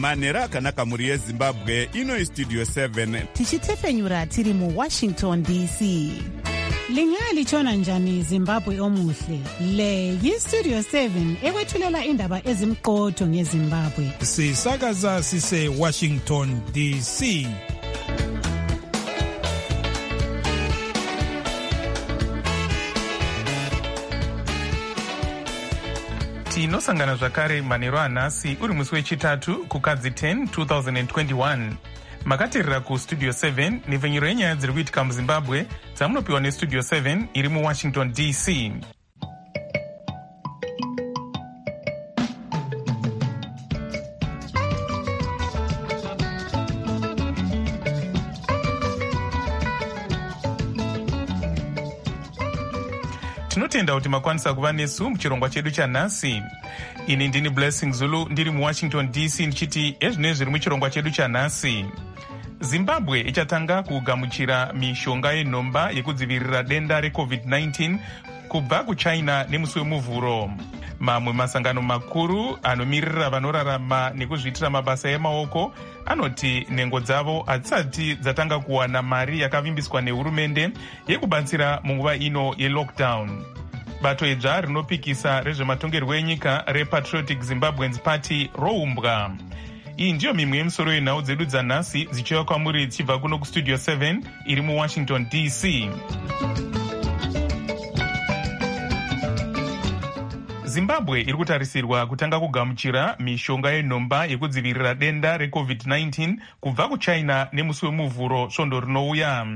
manhero akanaka mhuri yezimbabwe. Ino Studio 7 tichitefenyura tiri muWashington DC. Lingalitshona njani Zimbabwe omuhle? Le yiStudio 7 ekwethulela indaba ezimqotho ngeZimbabwe. Sisakaza sise Washington DC. Tinosangana zvakare manhero anhasi uri musi wechitatu kukadzi 10 2021. Makateerera kuStudio 7 nepfenyuro yenyaya dziri kuitika muZimbabwe dzamunopiwa neStudio 7 iri muWashington DC. Tinotenda kuti makwanisa kuva nesu muchirongwa chedu chanhasi. Ini ndini Blessing Zulu ndiri muWashington DC ndichiti ezvinezvi zviri muchirongwa chedu chanhasi. Zimbabwe ichatanga kugamuchira mishonga yenhomba yekudzivirira denda reCovid-19 kubva kuChina nemusi wemuvhuro. Mamwe masangano makuru anomirira vanorarama nekuzviitira mabasa emaoko anoti nhengo dzavo hadzisati dzatanga kuwana mari yakavimbiswa nehurumende yekubatsira munguva ino yelockdown. Bato idzva rinopikisa rezvematongerwo enyika rePatriotic Zimbabweans Party roumbwa. Iyi ndiyo mimwe yemisoro yenhau dzedu dzanhasi dzichiuya kwamuri dzichibva kuno kuStudio 7 iri muWashington DC. Zimbabwe iri kutarisirwa kutanga kugamuchira mishonga yenhomba yekudzivirira denda reCovid-19 kubva kuChina nemusi wemuvhuro svondo rinouya.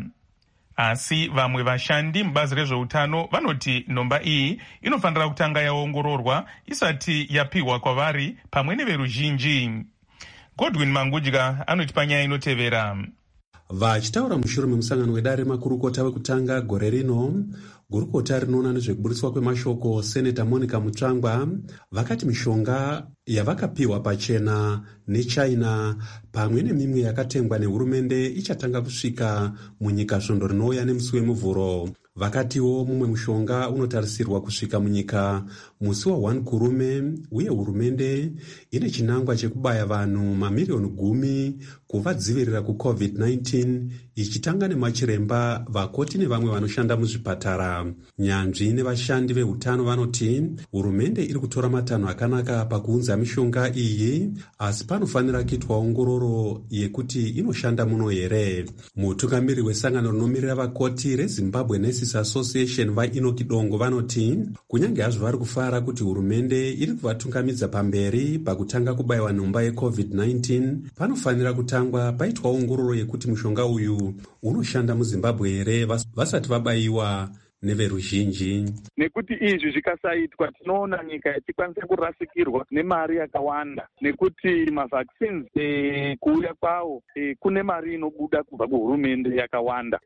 Asi vamwe vashandi mubazi rezveutano vanoti nhomba iyi inofanira kutanga yaongororwa isati yapiwa kwavari pamwe neveruzhinji. Godwin Mangudya anoti panyaya inotevera. Vachitaura mushure memusangano wedare makurukota wekutanga gore rino, gurukota rinoona nezvekuburitswa kwemashoko Seneta Monica Mutsvangwa vakati mishonga yavakapiwa pachena neChina pamwe nemimwe yakatengwa nehurumende ichatanga kusvika munyika svondo rinouya nemusi wemuvhuro. Vakatiwo mumwe mushonga unotarisirwa kusvika munyika musi wa1 kurume uye hurumende ine chinangwa chekubaya vanhu mamiliyoni 10 kuvadzivirira kuCovid-19 ichitanga nemachiremba, vakoti nevamwe vanoshanda muzvipatara. Nyanzvi nevashandi vehutano vanoti hurumende iri kutora matanho akanaka pakuunza mishonga iyi, asi panofanira kuitwa ongororo yekuti inoshanda muno here. Mutungamiri wesangano rinomirira vakoti reZimbabwe Nurses Association vaInoki Dongo vanoti kunyange hazvo vari kufara kuti hurumende iri kuvatungamidza pamberi pakutanga kubayiwa nhomba yeCovid-19, panofanira kutangwa paitwa ongororo yekuti mushonga uyu unoshanda muZimbabwe here vasati vabayiwa neveruzhinji. Nekuti izvi zvikasaitwa tinoona nyika ichikwanisa kurasikirwa nemari yakawanda, nekuti mavaccines kuuya kwawo kune mari inobuda kubva kuhurumende yakawanda.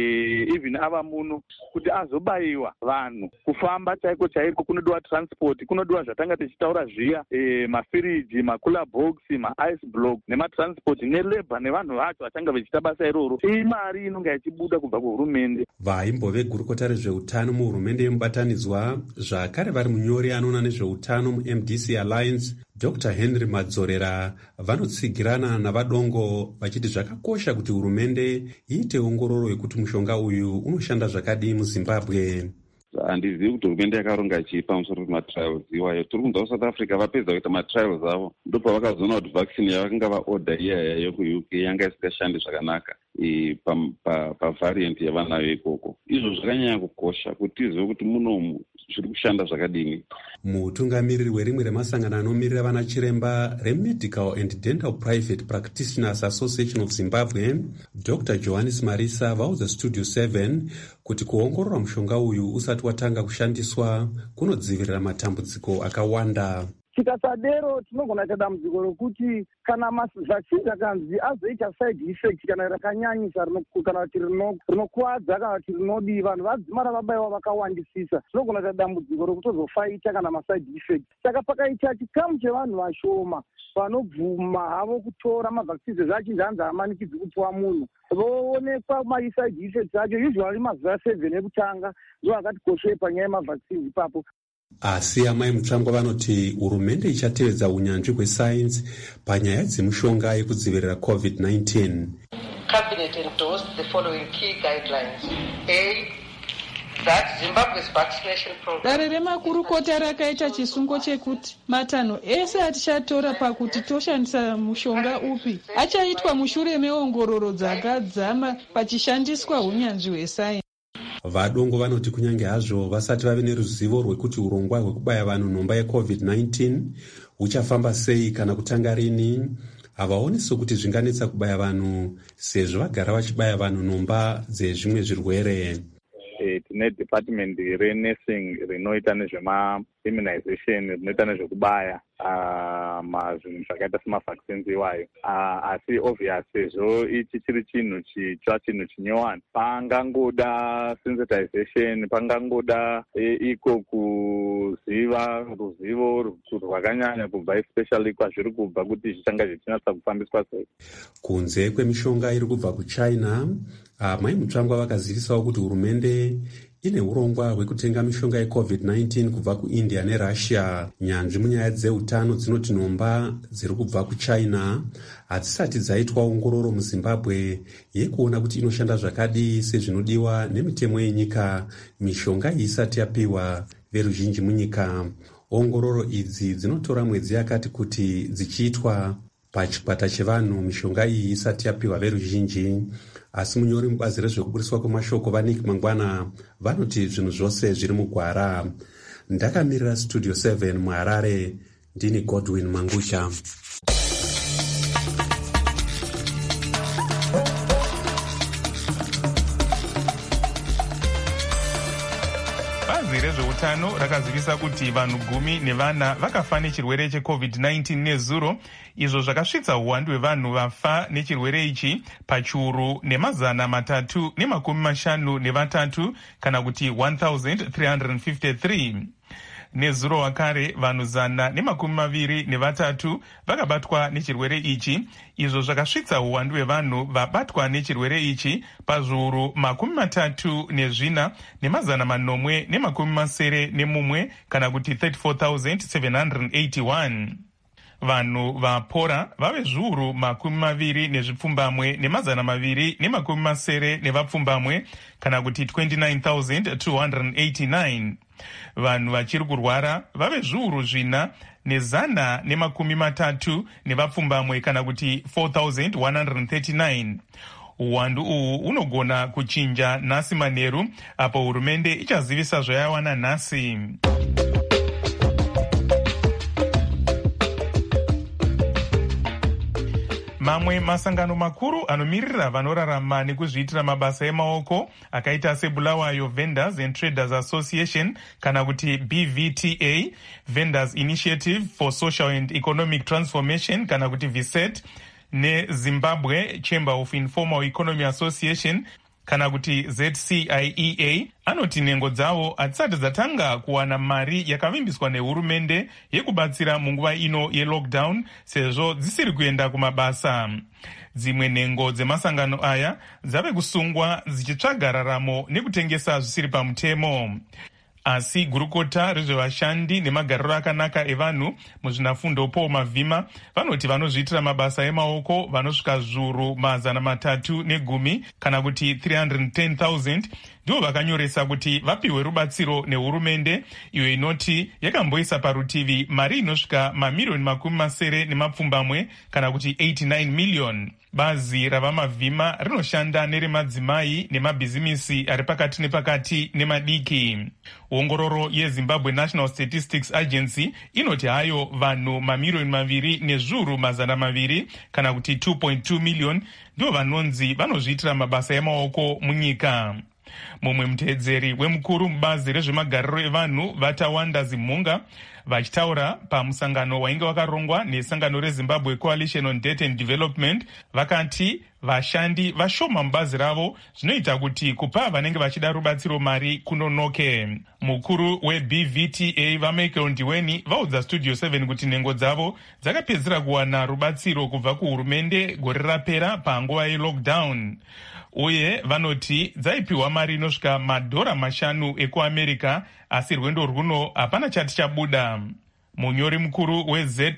Even ava muno kuti azobayiwa vanhu kufamba chaiko chaiko kunodiwa transport, kunodiwa zvatanga tichitaura zviya, mafiriji, makula box, maice block nematransport nelabor nevanhu vacho vachanga vachiita basa iroro. Iyi mari inonga ichibuda kubva kuhurumende. Vaimbove gurukota rezveutano muhurumende yemubatanidzwa zvakare vari munyori anoona nezveutano muMDC Alliance Dr. Henry Madzorera vanotsigirana navadongo vachiti zvakakosha kuti hurumende iite ongororo yekuti mushonga uyu unoshanda zvakadii muZimbabwe. Handizivi kuti hurumende yakaronga chii pamusoro pematrials iwayo. Tiri kunzwa kuSouth Africa vapedza kuita matrials avo ndipo pavakazoona kuti vaccine yavakanga vaorder iyaya kuUK yanga isingashandi zvakanaka pavariant yavanayo ikoko. Izvo zvakanyanya kukosha kuti tizive kuti munomu zviri kushanda zvakadini. Mutungamiriri werimwe remasangano anomirira vana chiremba reMedical and Dental Private Practitioners Association of Zimbabwe, Dr. Johannes Marisa vaudza Studio 7 kuti kuongorora mushonga uyu usati watanga kushandiswa kunodzivirira matambudziko akawanda. Tikasadero tinogona kuita dambudziko rokuti kana vaccine akanzi azoita side effect kana rakanyanyisa kana kuti rinokuwadza kana kuti rinodii, vanhu vadzimara vabayiwa vakawandisisa, tinogona kuita dambudziko rokutozofaita kana maside effect. Saka pakaita chikamu chevanhu vashoma vanobvuma havo kutora mavaccines achinzi hanzi hamanikidzi kupiwa munhu, voonekwa maside effects acho usually mazuva 7 ekutanga ndo akati koshei panyaya yemavaccines ipapo. Asi amai Mutsvangwa vanoti hurumende ichatevedza unyanzvi hwesainzi panyaya dzemushonga yekudzivirira COVID-19. Cabinet endorsed the following key guidelines. A. That Zimbabwe's vaccination program. Dare remakurukota rakaita chisungo chekuti matanho ese atichatora pakuti toshandisa mushonga upi achaitwa mushure meongororo dzakadzama pachishandiswa unyanzvi hwesainzi. Vadongo vanoti kunyange hazvo vasati vave neruzivo rwekuti urongwa hwekubaya vanhu nhomba yeCovid-19 huchafamba sei kana kutanga rini, havaoni sokuti zvinganetsa kubaya vanhu sezvo vagara vachibaya vanhu nhomba dzezvimwe zvirwere. Tine department renursing rinoita nezvema-immunization, rinoita nezvekubaya zvinhu zvakaita semavaccines iwayo. Asi obvious sezvo ichi chiri chinhu chitsva, chinhu chinyowani, pangangoda sensitization, pangangoda iko kuziva ruzivo rwakanyanya kubva especially kwazviri kubva kuti zvichanga zvichinatsa kufambiswa sei. Kunze kwemishonga iri kubva kuChina, mai Mutsvangwa vakazivisawo kuti hurumende ine urongwa hwekutenga mishonga yeCovid-19 kubva kuIndia neRussia. Nyanzvi munyaya dzeutano dzinoti nhomba dziri kubva kuChina hadzisati dzaitwa ongororo muZimbabwe yekuona kuti inoshanda zvakadii sezvinodiwa nemitemo yenyika mishonga isati yapiwa veruzhinji munyika. Ongororo idzi dzinotora mwedzi yakati kuti dzichiitwa pachikwata chevanhu mishonga iyi isati yapiwa veruzhinji. Asi munyori mubazi rezvekuburiswa kwemashoko vaNick Mangwana vanoti zvinhu zvose zviri mugwara. Ndakamirira Studio 7 muHarare, ndini Godwin Mangusha. Bazi rezveutano rakazivisa kuti vanhu 10 nevana vakafa nechirwere cheCovid-19 nezuro, izvo zvakasvitsa uwandu hwevanhu vafa nechirwere ichi pachiuru ne353 kana kuti 1353. Nezuro wakare vanhu 123 vakabatwa nechirwere ichi, izvo zvakasvitsa uwandu hwevanhu vabatwa nechirwere ichi pazviuru 34 ne591 kana kuti 34,781. Vanhu vapora vave zviuru 20,270 kana kuti 29,289. Vanhu vachiri kurwara vave zviuru 430 kana kuti 4,139. Uwandu uhu unogona kuchinja nhasi manheru apo hurumende ichazivisa zvayawana nhasi. Mamwe masangano makuru anomirira vanorarama nekuzviitira mabasa emaoko akaita seBulawayo Vendors and Traders Association kana kuti BVTA, Vendors Initiative for Social and Economic Transformation kana kuti VSET, neZimbabwe Chamber of Informal Economy Association kana kuti ZCIEA anoti nhengo dzavo hadzisati dzatanga kuwana mari yakavimbiswa nehurumende yekubatsira munguva ino yelockdown sezvo dzisiri kuenda kumabasa. Dzimwe nhengo dzemasangano aya dzave kusungwa dzichitsvaga raramo nekutengesa zvisiri pamutemo. Asi gurukota rezvevashandi nemagariro akanaka evanhu muzvinafundo Paul Mavhima vanoti vanozviitira mabasa emaoko vanosvika zviuru 310 kana kuti 310,000 ndivo vakanyoresa kuti vapiwe rubatsiro nehurumende, iyo inoti yakamboisa parutivi mari inosvika mamirioni 70 kana kuti 89 million. Bazi ravamavhima rinoshanda neremadzimai nemabhizimisi ari pakati nepakati nemadiki. Ongororo yeZimbabwe National Statistics Agency inoti hayo vanhu mamirioni 2,200 kana kuti 2.2 million ndivo vanonzi vanozviitira mabasa emaoko munyika. Mumwe muteedzeri wemukuru mubazi rezvemagariro evanhu Vatawanda Zimhunga vachitaura pamusangano wainge wakarongwa nesangano reZimbabwe Coalition on Debt and Development vakati vashandi vashoma mubazi ravo, zvinoita kuti kupa vanenge vachida rubatsiro mari kunonoke. Mukuru weBVTA vaMichael Ndiweni vaudza Studio 7 kuti nhengo dzavo dzakapedzera kuwana rubatsiro kubva kuhurumende gore rapera panguva yelockdown. Uye vanoti dzaipiwa mari inosvika $5 ekuAmerica, asi rwendo rwuno hapana chati chabuda. Munyori mukuru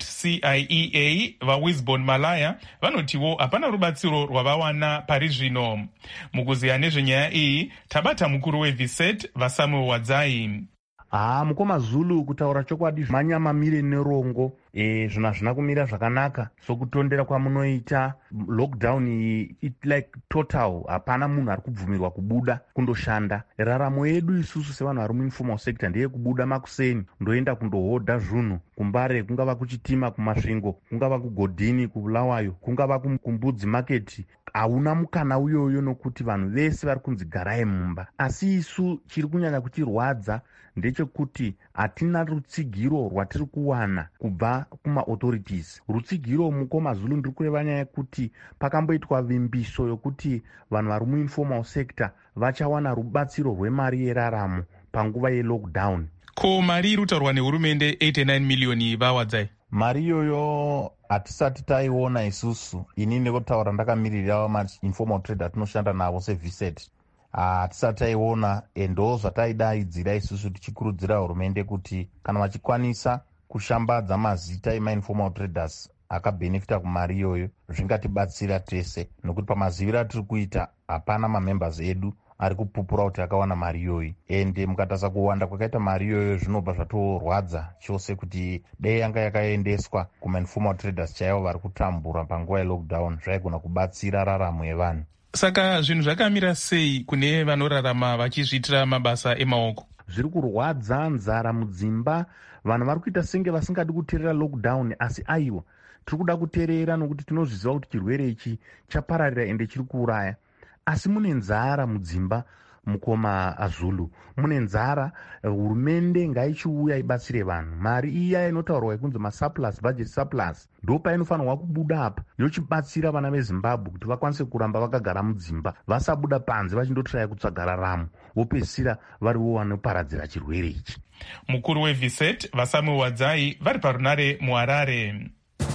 weZCIEA vaWisbon Malaya vanotiwo hapana rubatsiro rwavawana pari zvino. Mukuziya nezvenyaya iyi tabata mukuru weViset vaSamuel Wadzai. Mukoma Zulu, kutaura chokwadi manyamamire nerongo zvinhu hazvina kumira zvakanaka. Sokutondera kwamunoita lockdown iyi like total, hapana munhu ari kubvumirwa kubuda kundoshanda. Raramo yedu isusu sevanhu vari muinformal sector ndeye kubuda makuseni ndoenda kundohodha zvinhu kumbare, kungava kuchitima kumasvingo, kungava kugodhini kubulawayo, kungava kumbudzi market. Hauna mukana uyoyo nokuti vanhu vese vari kunzi garai mumba. Asi isu chiri kunyanya kutirwadza ndechekuti hatina rutsigiro rwatiri kuwana kubva kuma-authorities. Rutsigiro mukoma Zulu ndiri kureva nyaya yekuti pakamboitwa vimbiso yokuti vanhu vari muinformal sector vachawana rubatsiro rwemari yeraramo panguva yelockdown. Ko mari iri kutaurwa nehurumende 89 miliyoni vaWadzai? Mari iyoyo hatisati taiona isusu. Ini ndekutaura ndakamirira ma-informal trade atinoshanda navo seViset. Hatisati taiona, endo zvataidaidzira isusu tichikurudzira hurumende kuti kana vachikwanisa kushambadza mazita ema-informal traders akabhenefita kumari iyoyo zvingatibatsira tese, nokuti pamaziviro atiri kuita hapana mamembers edu ari kupupura kuti akawana mari iyoyi. Ende mukatarisa kuwanda kwakaita mari iyoyo zvinobva zvatorwadza chose kuti dei yanga yakaendeswa kuma-informal traders chaivo vari kutambura panguva yelockdown, zvaigona kubatsira raramo yevanhu. Saka zvinhu zvakamira sei kune vanorarama vachizviitira mabasa emaoko? Zviri kurwadza, nzara mudzimba, vanhu vari kuita senge vasingadi kuteerera lockdown, asi aiwa tiri kuda kuteerera nokuti tinozviziva kuti chirwere ichi chapararira ende chiri kuuraya. Asi mune nzara mudzimba, mukoma Zulu, mune nzara. Hurumende ngaichiuya ibatsire vanhu. Mari iya inotaurwa ikunzi masurplus, budget surplus, ndo painofanirwa kubuda apa yochibatsira vana veZimbabwe kuti vakwanise kuramba vakagara mudzimba, vasabuda panze vachindotraya kutsvaga raramo, vopedzisira varivo vanoparadzira chirwere ichi. Mukuru weViset vaSamuel Wadzai vari parunare muHarare.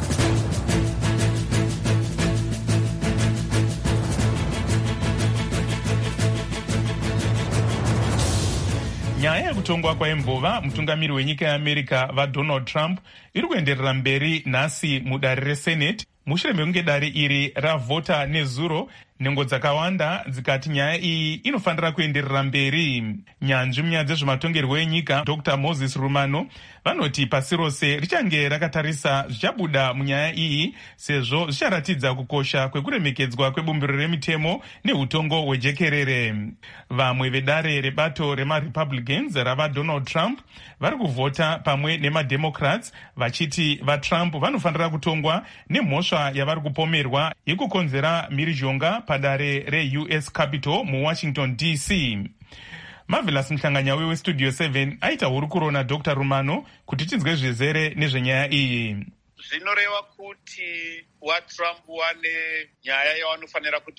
Nyaya yekutongwa kwaimbova mutungamiri wenyika yeAmerica vaDonald Trump iri kuenderera mberi nhasi mudare reSenate, mushure mekunge dare iri ravhota nezuro, nhengo dzakawanda dzikati nyaya iyi inofanira kuenderera mberi. Nyanzvi munyaya dzezvematongerwo enyika Dr. Moses Rumano vanoti pasi rose richange rakatarisa zvichabuda munyaya iyi, sezvo zvicharatidza kukosha kwekuremekedzwa kwebumbiro remitemo neutongo hwejekerere. Vamwe vedare rebato remaRepublicans ravaDonald Trump vari kuvhota pamwe nemaDemocrats vachiti vaTrump vanofanira kutongwa nemhosva yavari kupomerwa yekukonzera mhirizhonga padare reUS Capitol muWashington DC. Marvelous Mhlanganyauwe weStudio 7 aita hurukuro naDr. Rumano kuti tinzwe zvizere nezvenyaya iyi. Zvinoreva kuti waTrump wane nyaya yawanofanira kuti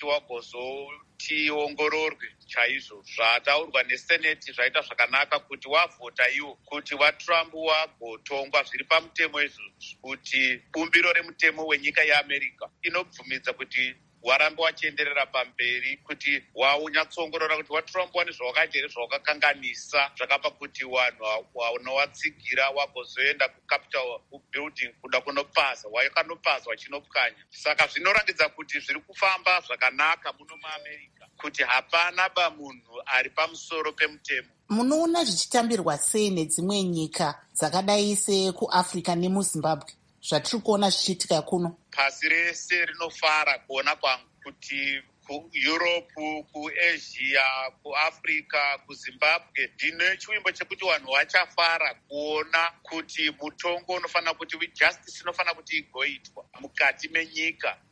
wagozotiongororwe chaizvo. Zvataurwa neSenate zvaita zvakanaka kuti wavhota iwo kuti waTrump wagotongwa zviri pamutemo izvozvo, kuti bumbiro remutemo wenyika yeAmerica inobvumidza kuti warambe wachienderera pamberi, kuti waunyatsoongorora kuti waTrump wane zvawakaita here zvawakakanganisa zvakapa kuti vanhu wanowatsigira wagozoenda kuCapitol building kuda kunopasa, wakanopasa wachinopwanya. Saka zvinorangidza kuti zviri kufamba zvakanaka muno muAmerica, kuti hapana munhu ari pamusoro pemutemo. Munoona zvichitambirwa sei nedzimwe nyika dzakadai sekuAfrica nemuZimbabwe, zvatiri kuona zvichiitika kuno? Pasi rese rinofara kuona kwangu kuti kuEurope, kuAsia, kuAfrica, kuZimbabwe ndine chiwimbo chekuti vanhu vachafara kuona kuti mutongo unofanira kuti justice inofanira kuti igoitwa mukati menyika,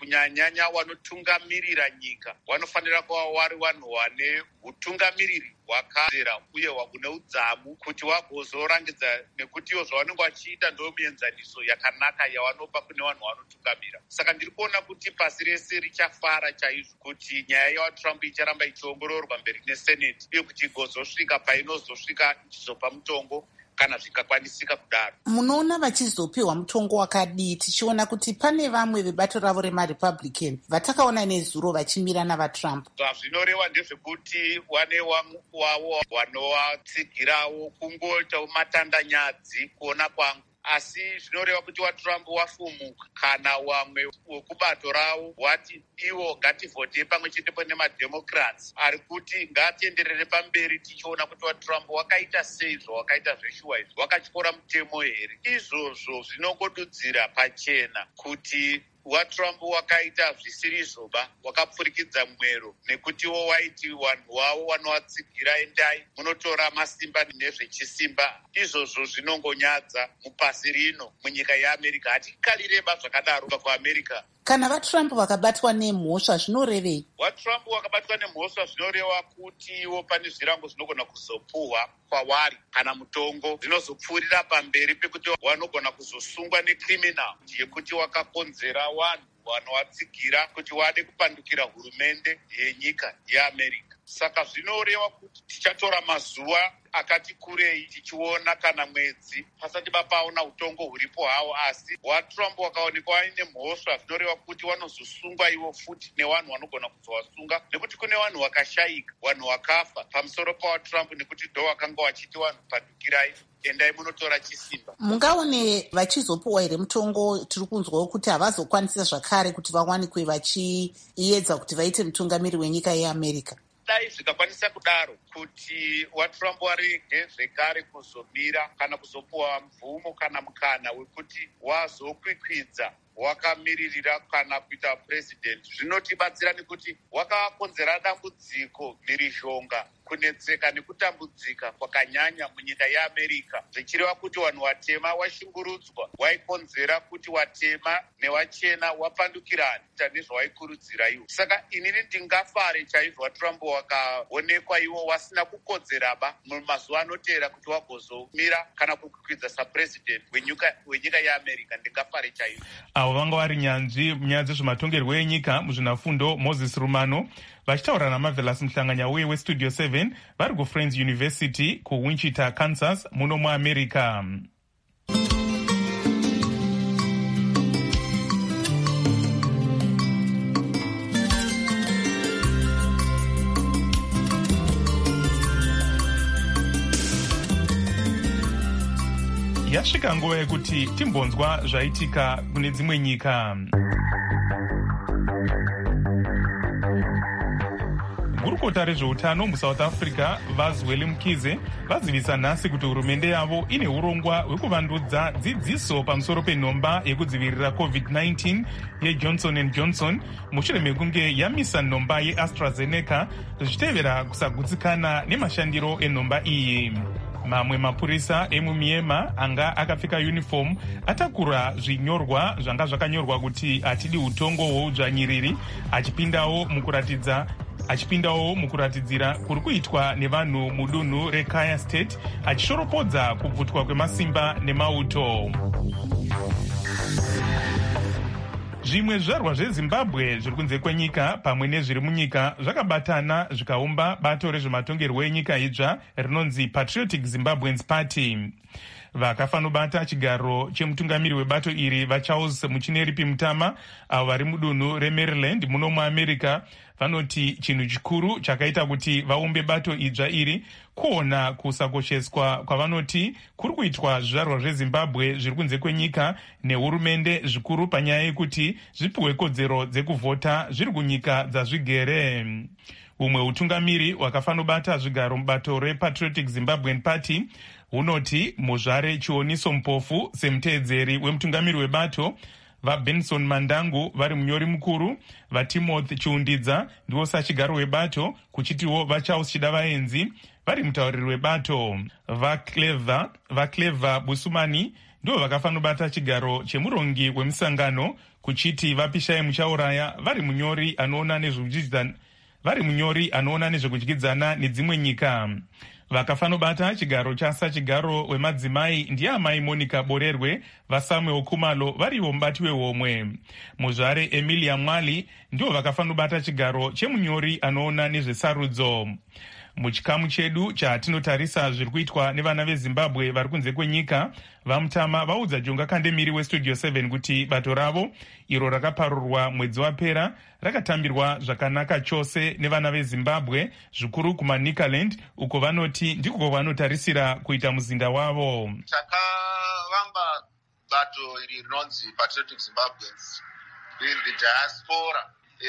kunyanyanya wanotungamirira nyika vanofanira kuva vari vanhu vane utungamiriri hwakazera uye hune udzamu kuti vagozorangidza, nekuti ivo zvavanenge vachiita ndo mienzaniso yakanaka yavanopa kune vanhu vanotungamira. Saka ndiri kuona kuti pasi rese richafara chaizvo kuti nyaya yaTrump icharamba ichiongororwa mberi neseneti uye kuti igozosvika painozosvika ichizopa mutongo kana zvikakwanisika kudaro. Munoona vachizopiwa mutongo wakadii, tichiona kuti pane vamwe vebato ravo remarepublican vatakaona nezuro vachimira navatrump? Zvazvinoreva ndezvekuti vane wavo vanovатsigirawo kungoitawo matandanyadzi kuona kwangu, asi zvinoreva kuti waTrump wafumuka kana vamwe vekubato ravo wati ivo ngativhote pamwe chetepo nemademocrats ari kuti ngatienderere pamberi tichiona kuti waTrump wakaita sei zvawakaita zveshuwa izvi, wakatyora mutemo here. Izvozvo zvinongodudzira pachena kuti waTrump wakaita zvisirizvoba, wakapfurikidza mwero nekutiwo waiti vanhu vavo vanovatsigira endai munotora masimba nezvechisimba. Izvozvo zvinongonyadza mupasi rino munyika yeAmerica. Hatikalireba zvakadaro kuAmerica. Kana vaTrump vakabatwa nemhosva zvinorevei? VaTrump vakabatwa nemhosva zvinoreva kuti ivo pane zvirango zvinogona kuzopuhwa kwavari kana mutongo zvinozopfuurira pamberi pekuti vanogona kuzosungwa necriminal yekuti wakakonzera vanhu vanovatsigira kuti vade kupandukira hurumende yenyika yeAmerica. Saka zvinoreva kuti tichatora mazuva akati kurei tichiona kana mwedzi pasati papaona utongo huripo havo, asi waTrump wakaonekwa aine mhosva zvinoreva kuti vanozosungwa ivo futi nevanhu vanogona kuzovasunga, nekuti kune vanhu vakashayika, vanhu vakafa pamusoro pawaTrump nekuti ndo vakanga vachiti vanhu pandukirai endai munotora chisimba. Mungaone vachizopuwa here mutongo? Tiri kunzwawo kuti havazokwanisa zvakare kuti vawanikwe vachiedza kuti vaite mutungamiri wenyika yeAmerica. Dai zvikakwanisa kudaro kuti waTrump warege zvekare kuzomira kana kuzopuwa mvumo kana mukana wekuti wazokwikwidza wakamiririra kana kuita president, zvinotibatsira nekuti wakakonzera dambudziko, mhirizhonga, kunetseka nekutambudzika kwakanyanya munyika yeAmerica, zvichireva kuti vanhu vatema vashungurudzwa, waikonzera kuti watema nevachena wapandukirana nezvawaikurudzira ivo. Saka inini ndingafare chaizvo waTrump wakaonekwa ivo vasina kukodzeraba mumazuva anoteera kuti wagozomira kana kukwikwidza sapresident wenyika yeAmerica, ndingafare chaizvo. Avo vanga vari nyanzvi munyaya dzezvematongerwo enyika muzvinafundo Moses Rumano vachitaura naMarvelous Muhlanganya uye weStudio 7 vari kuFriends University kuWichita, Kansas muno muAmerica. Yasvika nguva yekuti timbonzwa zvaitika kune dzimwe nyika. Gurukota rezveutano muSouth Africa Vazweli Mkhize vazivisa nhasi kuti hurumende yavo ine urongwa hwekuvandudza dzidziso pamusoro penhomba yekudzivirira COVID-19 yeJohnson & Johnson mushure mekunge yamisa nhomba yeAstraZeneca zvichitevera kusagutsikana nemashandiro enhomba iyi. Mamwe mapurisa emuMiema anga akapfeka uniform atakura zvinyorwa zvanga zvakanyorwa kuti atidi utongo hwoudzvanyiriri achipindawo mukuratidzira kuri kuitwa nevanhu mudunhu reKaya State achishoropodza kubvutwa kwemasimba nemauto. Zvimwe zvizvarwa zveZimbabwe zviri kunze kwenyika pamwe nezviri munyika zvakabatana zvikaumba bato rezvematongerwo enyika idzva rinonzi Patriotic Zimbabweans Party. Vakafanobata chigaro chemutungamiri webato iri vaCharles Muchineripi Mutama avo vari mudunhu reMaryland muno muAmerica vanoti chinhu chikuru chakaita kuti vaumbe bato idzva iri kuona kusakosheswa kwavanoti kuri kuitwa zvizvarwa zveZimbabwe zviri kunze kwenyika nehurumende zvikuru panyaya yekuti zvipiwe kodzero dzekuvhota zviri kunyika dzazvigere. Umwe utungamiri wakafanobata zvigaro mubato rePatriotic Zimbabwean Party hunoti muzvare chioniso mupofu semuteedzeri wemutungamiri webato vaBenson Mandangu vari munyori mukuru, vaTimothy Chiundidza ndivo sachigaro webato, kuchitiwo vaCharles Chidavaenzi vari mutauriri webato, vaClever Busumani ndo vakafanobata chigaro chemurongi wemusangano kuchiti vapishaye muchauraya vari munyori anoona nezvekudyidzana nedzimwe nyika. Vakafanobata chigaro chigaro wemadzimai ndiye amai Monica Borerwe vaSamuel Khumalo varivo mubati wehomwe. Muzvare Emilia Mwali ndio vakafanobata chigaro chemunyori anoona nezvesarudzo. Muchikamu chedu chatinotarisa zviri kuitwa nevana veZimbabwe vari kunze kwenyika, vaMutama vaudza Jonga Kandemiri weStudio 7 kuti bato ravo iro rakaparurwa mwedzi wapera rakatambirwa zvakanaka chose nevana veZimbabwe, zvikuru kumaNicaland uko vanoti ndiko vanotarisira kuita muzinda wavo. Takavamba bato iri rinonzi Patriotic Zimbabweans in the diaspora.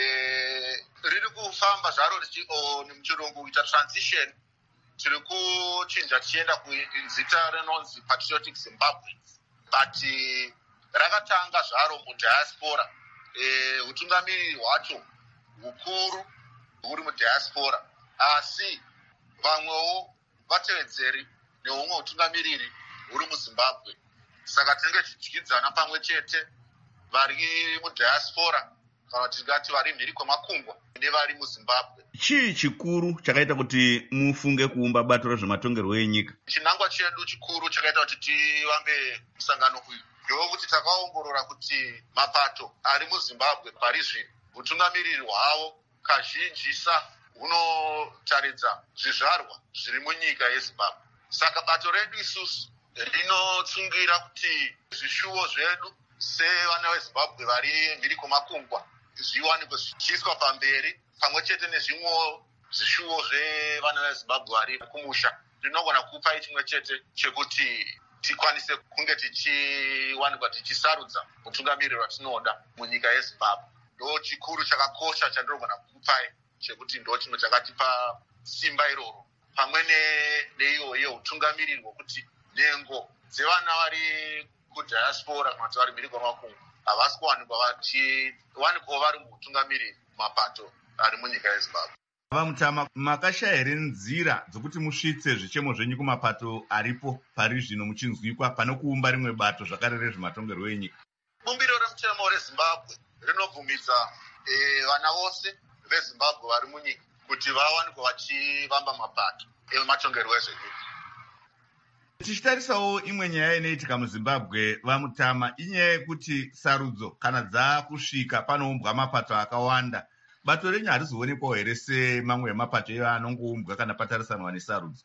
Riri kufamba zvaro nemuchirungu kuita transition. Tiri kuchinja tichienda kuzita rinonzi Patriotic Zimbabweans, but rakatanga zvaro mudiaspora. Utungamiriri hwacho hukuru huri mudiaspora, asi vamwewo vatevedzeri nehumwe utungamiriri huri muZimbabwe. Saka tinenge tichidyidzana pamwe chete vari mudiaspora kana tingati vari mhiri kwemakungwa nevari muZimbabwe. Chii chikuru chakaita kuti mufunge kuumba bato rezvematongerwo enyika? Chinangwa chedu chikuru chakaita kuti tivambe musangano uyu ndokuti takaongorora kuti mapato ari muZimbabwe pari zvino utungamiriri hwavo kazhinjisa hunotaridza zvizvarwa zviri munyika yeZimbabwe. Saka bato redu isusu rinotsungira kuti zvishuwo zvedu sevana veZimbabwe vari mhiri kwemakungwa zviwanikwe zvichiiswa pamberi pamwe chete nezvimwe zvishuwo zvevana veZimbabwe vari kumusha. Rinogona kupai chimwe chete chekuti tikwanise kunge tichiwanikwa tichisarudza mutungamiriri watinoda munyika yeZimbabwe. Ndo chikuru chakakosha chandinogona kukupai chekuti ndo chimwe chakatipa simba iroro, pamwe neiyoyo utungamiriri hwokuti nhengo dzevana vari kudiaspora kana kuti vari mhiri kwemakungwa havasi kuwanikwa vachiwanikwawo vari mutungamiriri mapato ari munyika yeZimbabwe. VaMutama, makashaya here nzira dzokuti musvitse zvichemo zvenyu kumapato aripo pari zvino muchinzwikwa pane kuumba rimwe bato zvakare rezvematongerwo enyika? Bumbiro remutemo reZimbabwe rinobvumidza vana vose veZimbabwe vari munyika kuti vawanikwe vachivamba mapato ematongerwo ezvenyika. Tichitarisawo imwe nyaya inoitika muZimbabwe, VaMutama, inyaya yekuti sarudzo kana dzakusvika panoumbwa mapato akawanda. Bato renyu harizoonekwawo here semamwe emapato iwo anongoumbwa kana patarisanwa nesarudzo?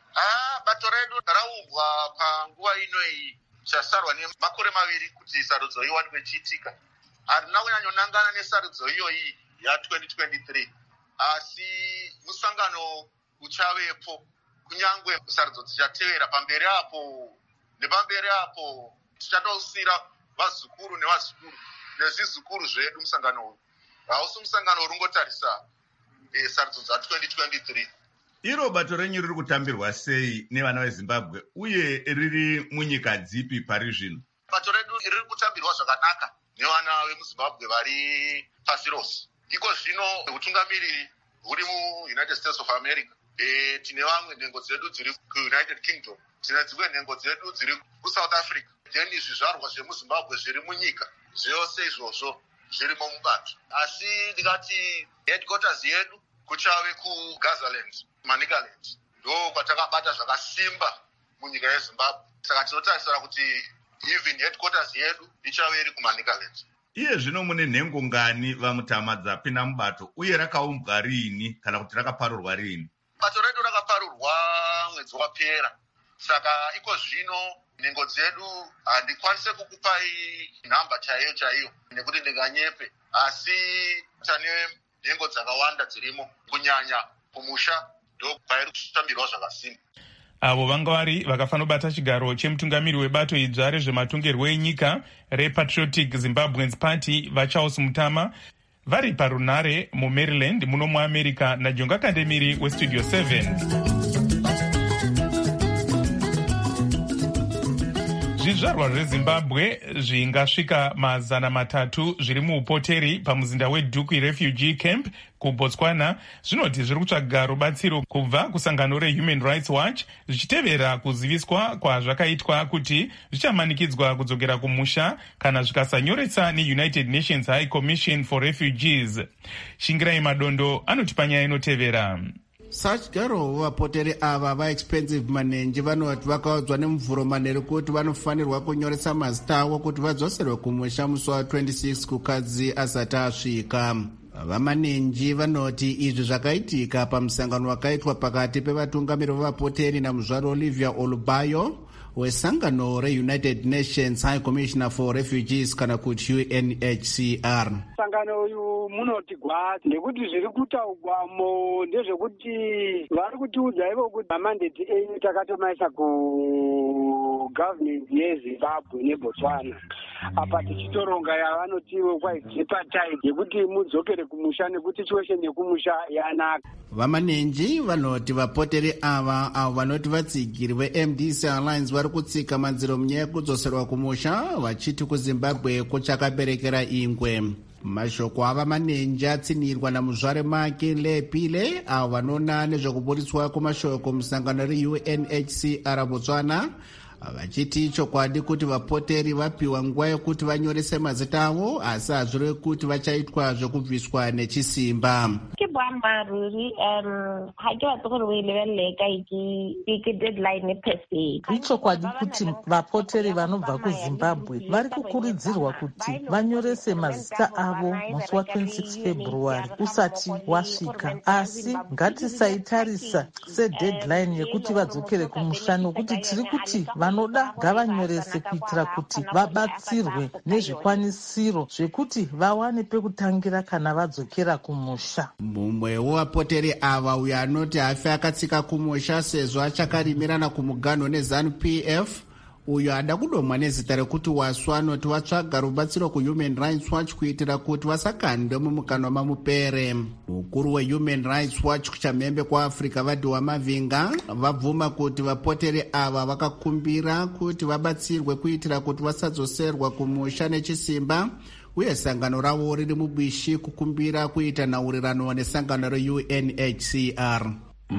Bato redu raumbwa panguva inoyi chasarwa nemakore maviri kuti sarudzo iwanikwe ichiitika. Harina kunyanyonangana nesarudzo iyoyi ya2023, asi musangano uchavepo kunyangwe sarudzo dzichatevera pamberi apo nepamberi apo tichatosira vazukuru nevazukuru nezvizukuru zvedu musangano uyu. Hausi musangano uringotarisa sarudzo dza2023. Iro bato renyu riri kutambirwa sei nevana veZimbabwe uye riri munyika dzipi pari zvino? Bato redu riri kutambirwa zvakanaka nevana vemuZimbabwe vari pasi rose. Iko zvino utungamiriri huri muUnited States of America. Tine vamwe nhengo dzedu dziri kuUnited Kingdom, tine dzimwe nhengo dzedu dziri kuSouth Africa. Then zvizvarwa zvemuZimbabwe zviri munyika zvose izvozvo zvirimo mubato. Asi ndikati headquarters yedu kuchave kuGazaland, Manicaland. Ndo kwatakabata zvakasimba munyika yeZimbabwe. Saka tinotarisira kuti even headquarters yedu ichave iri kuManicaland. Iye zvino mune nhengo ngani VaMutama dzapinda mubato uye rakaumbwa riini kana kuti rakaparurwa riini? Bato redu rakaparurwa mwedzi wapera. Saka iko zvino nhengo dzedu handikwanise kukupai nhamba chaiyo nekuti ndinganyepe, asi tane nhengo dzakawanda dzirimo kunyanya kumusha ndo kwairi kutambirwa zvakasimba. Avo vanga vari vakafanobata chigaro chemutungamiri webato idzva rezvematongerwo enyika rePatriotic Zimbabweans Party vaCharles Mutama vari parunare muMaryland muno muAmerica naJonga Kandemiri weStudio 7. zvizvarwa zvezimbabwe zvingasvika 300 zviri muupoteri pamuzinda wedhukwi refugee camp kubotswana zvinoti zviri kutsvaga rubatsiro kubva kusangano rehuman rights watch zvichitevera kuziviswa kwazvakaitwa kuti zvichamanikidzwa kudzokera kumusha kana zvikasanyoretsa neunited nations high commission for refugees. Shingirai Madondo anoti panyaya inotevera. Sachigaro vapoteri ava vaexpensive manenji vanoti vakaudzwa nemuvhuro manheru kuti vanofanirwa kunyoresa mazita avo kuti vadzoserwe kumusha musi wa26 kukadzi asati asvika. Vamanenji vanoti izvi zvakaitika pamusangano wakaitwa pakati pevatungamiri vevapoteri namuzvaro Olivia Olubayo wesangano reunited nations high commissioner for refugees kana kuti UNHCR. Sangano uyu munoti gwati ndekuti zviri kutaurwamo ndezvekuti vari kutiudza ivo kuti mandate enyu takatomaisa kugovernment yeZimbabwe neBotswana apa tichitoronga yavanotiwo kwaizepatai yekuti mudzokere kumusha nekuti situation yekumusha yanaka. Vamanenji vanoti vapoteri ava avo vanoti vatsigiri veMDC Alliance vari kutsika manziro munyaya yekudzoserwa kumusha vachiti kuZimbabwe kuchakaberekera ingwe. Mashoko avamanenji atsinirwa namuzvare make Lepile avo vanoona nezvekuburiswa kwemashoko musangano reUNHCR Botswana vachiti chokwadi kuti vapoteri vapiwa nguva yokuti vanyorese mazita avo asi hazvirevi kuti vachaitwa zvekubviswa nechisimba. Ichokwadi kuti vapoteri vanobva kuZimbabwe vari kukurudzirwa kuti vanyorese mazita avo musi wa26 February usati wasvika, asi ngatisaitarisa sedeadline yekuti vadzokere kumusha nokuti tiri kuti vanoda ngavanyorese kuitira kuti vabatsirwe nezvikwanisiro zvekuti vawane pekutangira kana vadzokera kumusha. Mumwe wevapoteri ava uyo anoti hafi akatsika kumusha sezvo achakarimirana kumuganho neZANU-PF uyo ada kudomwa nezita rekuti waswa anoti vatsvaga rubatsiro kuHuman Rights Watch kuitira kuti vasakandwe mumukanwa mamupere. Mukuru weHuman Rights Watch kuchamhembe kwaAfrica Vadiwa Mavinga vabvuma kuti vapoteri ava vakakumbira kuti vabatsirwe kuitira kuti vasadzoserwa kumusha nechisimba uye sangano ravo riri mubishi kukumbira kuita nhaurirano nesangano reUNHCR.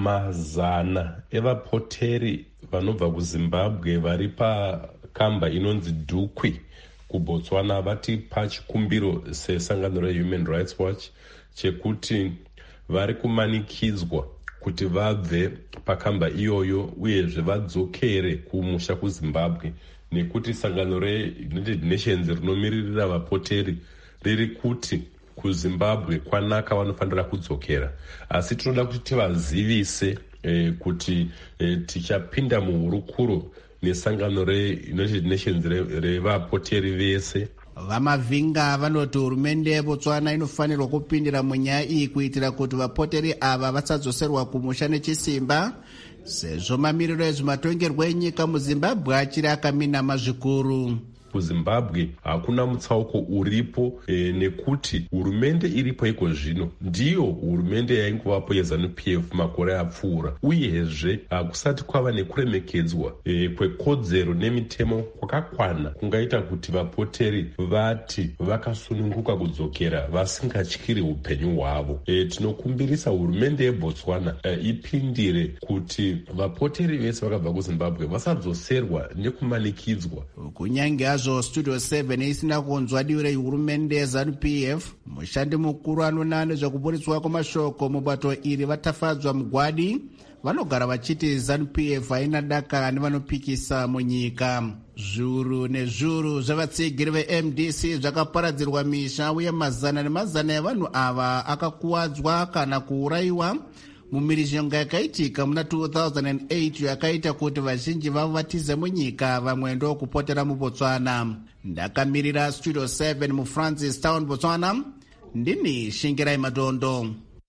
Mazana evapoteri vanobva kuZimbabwe vari pakamba inonzi Dhukwi kuBotswana vati pachikumbiro sesangano reHuman Rights Watch chekuti vari kumanikidzwa kuti vabve pakamba iyoyo uyezve vadzokere kumusha kuZimbabwe nekuti sangano reUnited Nations rinomiririra vapoteri riri kuti kuZimbabwe kwanaka vanofanira kudzokera, asi tinoda kuti tivazivise kuti tichapinda muhurukuro nesangano reUnited Nations revapoteri vese. Vamavinga vanoti hurumende yeBotswana inofanirwa kupindira munyaya iyi kuitira kuti vapoteri ava vasadzoserwa kumusha nechisimba sezvo mamiriro ezvematongerwo enyika muZimbabwe achiri akaminama zvikuru. kuZimbabwe hakuna mutsauko uripo nekuti hurumende iripo iko zvino ndiyo hurumende yaingovapo yeZANU-PF makore apfuura, uyezve hakusati kwava nekuremekedzwa kwekodzero nemitemo kwakakwana kungaita kuti vapoteri vati vakasununguka kudzokera vasingatyiri upenyu hwavo. Tinokumbirisa hurumende yeBotswana ipindire kuti vapoteri vese vakabva kuZimbabwe vasadzoserwa nekumanikidzwa. Kunyange hazvo Studio 7 isina kunzwa divi rehurumende yeZANU-PF, mushandi mukuru anoona nezvekuburitswa kwamashoko mubato iri vatafadzwa mugwadi vanogara vachiti ZANU-PF haina daka nevanopikisa munyika. Zviuru nezviuru zvevatsigiri veMDC zvakaparadzirwa misha uye mazana nemazana evanhu ava akakuwadzwa kana kuurayiwa mumirizhonga yakaitika muna 2008 yakaita kuti vazhinji vavo vatize munyika, vamwe ndokupotera muBotswana. Ndakamirira Studio 7 muFrancis Town, Botswana. Ndini Shingirai Madondo.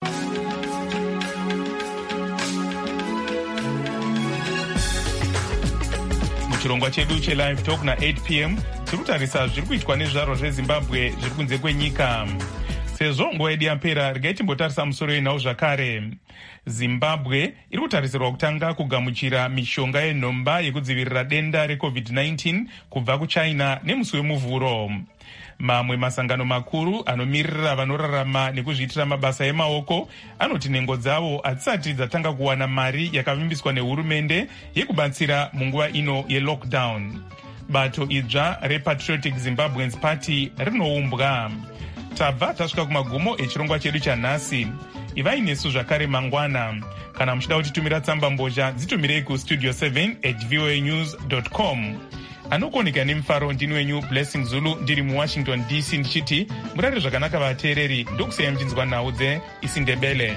Muchirongwa chedu cheLive Talk na 8 p.m. tiri kutarisa zviri kuitwa nezvaro zveZimbabwe zviri kunze kwenyika. sezvo nguva yedu yapera regai timbotarisa musoro yenhau zvakare. Zimbabwe iri kutarisirwa kutanga kugamuchira mishonga yenhomba yekudzivirira denda reCovid-19 kubva kuchina nemusi wemuvhuro. Mamwe masangano makuru anomirira vanorarama nekuzviitira mabasa emaoko anoti nhengo dzavo hadzisati dzatanga kuwana mari yakavimbiswa nehurumende yekubatsira munguva ino yelockdown. Bato idzva rePatriotic Zimbabweans Party rinoumbwa. Tabva tasvika kumagumo echirongwa chedu chanhasi. Ivai nesu zvakare mangwana. Kana muchida kutitumira tsamba mbozha dzitumirei kustudio 7@voanews.com. Anokoneka nemufaro ndini wenyu Blessing Zulu ndiri muWashington DC ndichiti murare zvakanaka vateereri, ndokusiyai muchinzwa nhau dzeIsindebele.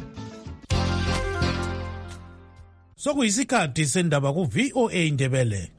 Sokuyisikhathi sendaba ku VOA Ndebele.